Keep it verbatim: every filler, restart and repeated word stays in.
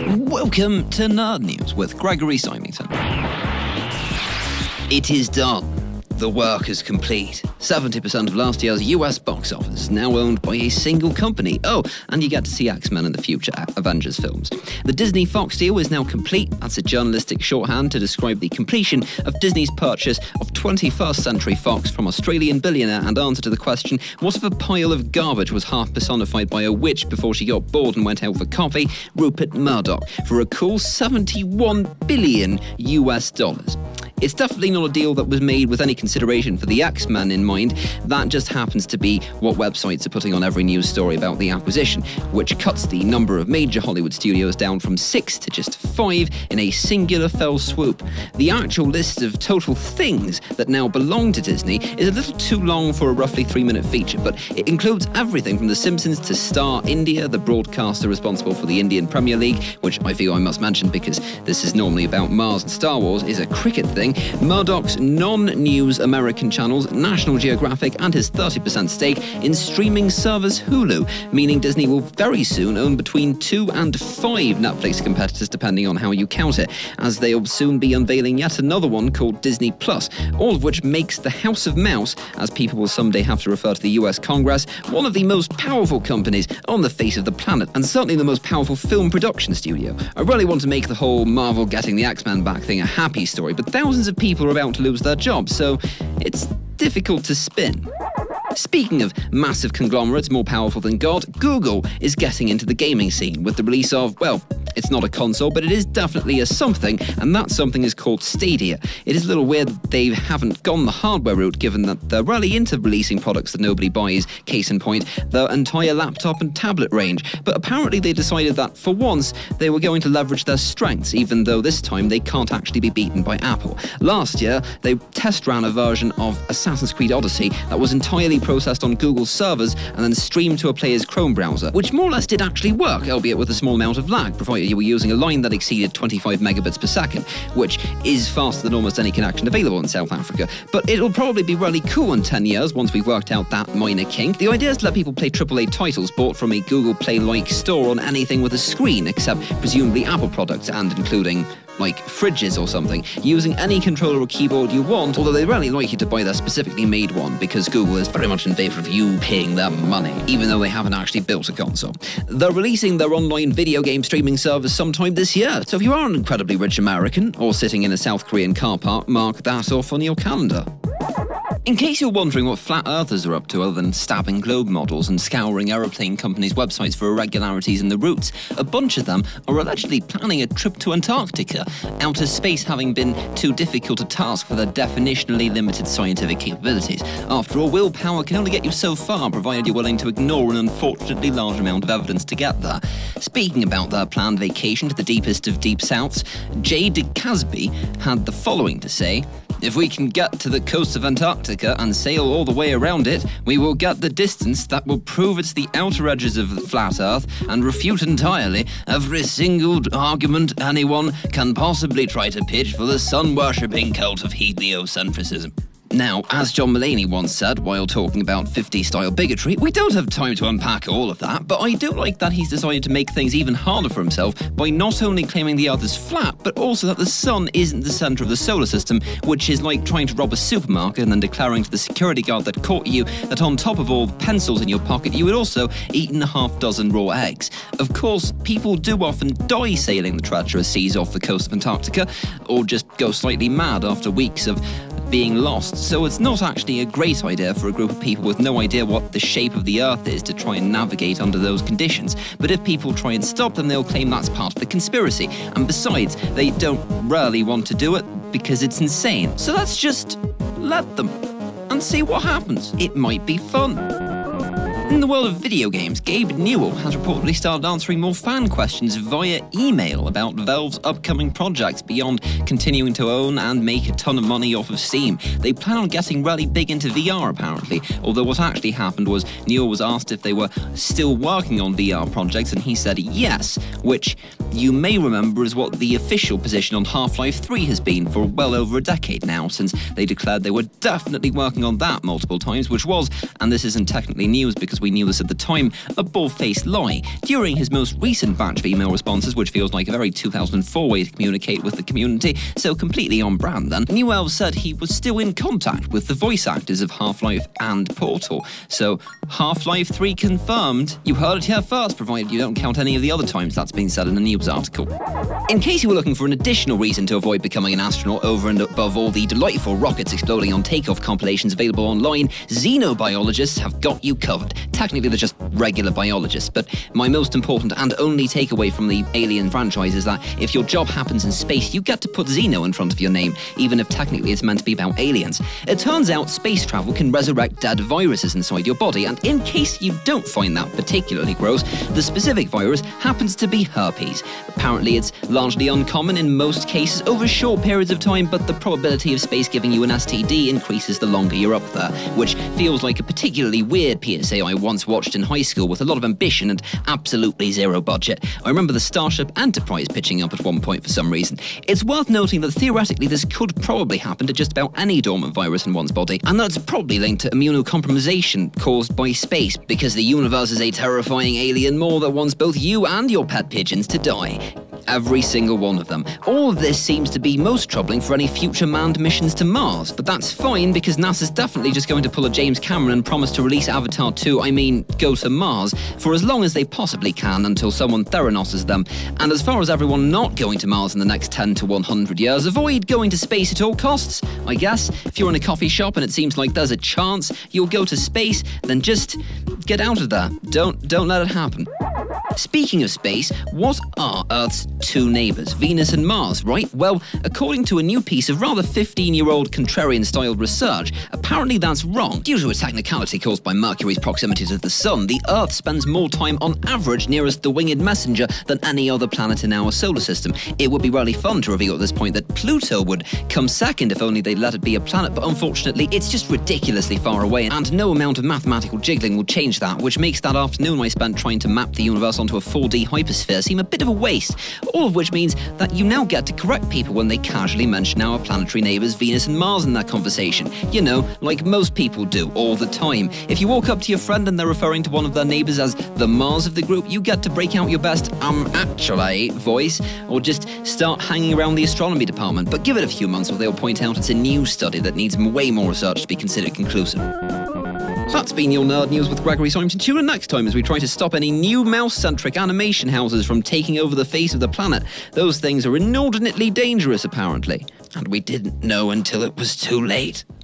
Welcome to Nerd News with Gregory Symington. It is done. The work is complete. seventy percent of last year's U S box office is now owned by a single company. Oh, and you get to see X-Men in the future Avengers films. The Disney-Fox deal is now complete. That's a journalistic shorthand to describe the completion of Disney's purchase of twenty-first Century Fox from Australian billionaire and answer to the question, what if a pile of garbage was half personified by a witch before she got bored and went out for coffee? Rupert Murdoch, for a cool seventy-one billion U S dollars. It's definitely not a deal that was made with any consideration for the X-Men in mind. That just happens to be what websites are putting on every news story about the acquisition, which cuts the number of major Hollywood studios down from six to just five in a singular fell swoop. The actual list of total things that now belong to Disney is a little too long for a roughly three-minute feature, but it includes everything from The Simpsons to Star India, the broadcaster responsible for the Indian Premier League, which I feel I must mention because this is normally about Mars and Star Wars, is a cricket thing. Murdoch's non-news American channels, National Geographic, and his thirty percent stake in streaming service Hulu, meaning Disney will very soon own between two and five Netflix competitors, depending on how you count it, as they'll soon be unveiling yet another one called Disney Plus, all of which makes the House of Mouse, as people will someday have to refer to the U S Congress, one of the most powerful companies on the face of the planet, and certainly the most powerful film production studio. I really want to make the whole Marvel getting the X-Men back thing a happy story, but thousands of people are about to lose their jobs, so it's difficult to spin. Speaking of massive conglomerates more powerful than God, Google is getting into the gaming scene with the release of, well, it's not a console, but it is definitely a something, and that something is called Stadia. It is a little weird that they haven't gone the hardware route, given that they're really into releasing products that nobody buys, case in point, their entire laptop and tablet range. But apparently they decided that, for once, they were going to leverage their strengths, even though this time they can't actually be beaten by Apple. Last year, they test ran a version of Assassin's Creed Odyssey that was entirely processed on Google's servers and then streamed to a player's Chrome browser, which more or less did actually work, albeit with a small amount of lag, provided you were using a line that exceeded twenty-five megabits per second, which is faster than almost any connection available in South Africa. But it'll probably be really cool in ten years once we've worked out that minor kink. The idea is to let people play triple A titles bought from a Google Play-like store on anything with a screen, except presumably Apple products, and including like fridges or something, using any controller or keyboard you want, although they really like you to buy their specifically made one, because Google is very much in favour of you paying them money, even though they haven't actually built a console. They're releasing their online video game streaming service sometime this year, so if you are an incredibly rich American, or sitting in a South Korean car park, mark that off on your calendar. In case you're wondering what flat earthers are up to other than stabbing globe models and scouring aeroplane companies' websites for irregularities in the routes, a bunch of them are allegedly planning a trip to Antarctica, outer space having been too difficult a task for their definitionally limited scientific capabilities. After all, willpower can only get you so far, provided you're willing to ignore an unfortunately large amount of evidence to get there. Speaking about their planned vacation to the deepest of deep souths, Jay DeCasby had the following to say: "If we can get to the coast of Antarctica and sail all the way around it, we will get the distance that will prove it's the outer edges of the flat Earth and refute entirely every single argument anyone can possibly try to pitch for the sun-worshipping cult of heliocentrism." Now, as John Mulaney once said while talking about fifties-style bigotry, we don't have time to unpack all of that, but I do like that he's decided to make things even harder for himself by not only claiming the Earth is flat, but also that the sun isn't the centre of the solar system, which is like trying to rob a supermarket and then declaring to the security guard that caught you that on top of all the pencils in your pocket, you had also eaten a half dozen raw eggs. Of course, people do often die sailing the treacherous seas off the coast of Antarctica, or just go slightly mad after weeks of being lost, so it's not actually a great idea for a group of people with no idea what the shape of the Earth is to try and navigate under those conditions. But if people try and stop them, they'll claim that's part of the conspiracy, and besides, they don't really want to do it because it's insane. So let's just let them and see what happens. It might be fun. In the world of video games, Gabe Newell has reportedly started answering more fan questions via email about Valve's upcoming projects beyond continuing to own and make a ton of money off of Steam. They plan on getting really big into V R, apparently, although what actually happened was Newell was asked if they were still working on V R projects, and he said yes, which you may remember is what the official position on Half-Life three has been for well over a decade now, since they declared they were definitely working on that multiple times, which was, and this isn't technically news because because we knew this at the time, a bald-faced lie. During his most recent batch of email responses, which feels like a very two thousand four way to communicate with the community, so completely on brand then, New Elves said he was still in contact with the voice actors of Half-Life and Portal. So, Half-Life three confirmed. You heard it here first, provided you don't count any of the other times that's been said in a news article. In case you were looking for an additional reason to avoid becoming an astronaut over and above all the delightful rockets exploding on takeoff compilations available online, xenobiologists have got you covered. Technically, they're just regular biologists, but my most important and only takeaway from the Alien franchise is that if your job happens in space, you get to put Xeno in front of your name, even if technically it's meant to be about aliens. It turns out space travel can resurrect dead viruses inside your body, and in case you don't find that particularly gross, the specific virus happens to be herpes. Apparently, it's largely uncommon in most cases over short periods of time, but the probability of space giving you an S T D increases the longer you're up there, which feels like a particularly weird P S A I once watched in high school with a lot of ambition and absolutely zero budget. I remember the Starship Enterprise pitching up at one point for some reason. It's worth noting that theoretically this could probably happen to just about any dormant virus in one's body, and that's probably linked to immunocompromisation caused by space, because the universe is a terrifying alien maw that wants both you and your pet pigeons to die. Every single one of them. All of this seems to be most troubling for any future manned missions to Mars, but that's fine because NASA's definitely just going to pull a James Cameron and promise to release Avatar two, I mean, go to Mars, for as long as they possibly can until someone Theranoses them. And as far as everyone not going to Mars in the next ten to one hundred years, avoid going to space at all costs, I guess. If you're in a coffee shop and it seems like there's a chance you'll go to space, then just get out of there. Don't, don't let it happen. Speaking of space, what are Earth's two neighbours, Venus and Mars, right? Well, according to a new piece of rather fifteen-year-old contrarian-styled research, apparently that's wrong. Due to a technicality caused by Mercury's proximity to the Sun, the Earth spends more time on average nearest the winged messenger than any other planet in our solar system. It would be really fun to reveal at this point that Pluto would come second if only they'd let it be a planet, but unfortunately it's just ridiculously far away, and no amount of mathematical jiggling will change that, which makes that afternoon I spent trying to map the universe onto a four D hypersphere seem a bit of a waste, all of which means that you now get to correct people when they casually mention our planetary neighbours Venus and Mars in that conversation. You know, like most people do, all the time. If you walk up to your friend and they're referring to one of their neighbours as the Mars of the group, you get to break out your best, um, actually, voice, or just start hanging around the astronomy department. But give it a few months or they'll point out it's a new study that needs way more research to be considered conclusive. That's been your Nerd News with Gregory Symington. Tune in next time as we try to stop any new mouse-centric animation houses from taking over the face of the planet. Those things are inordinately dangerous, apparently. And we didn't know until it was too late.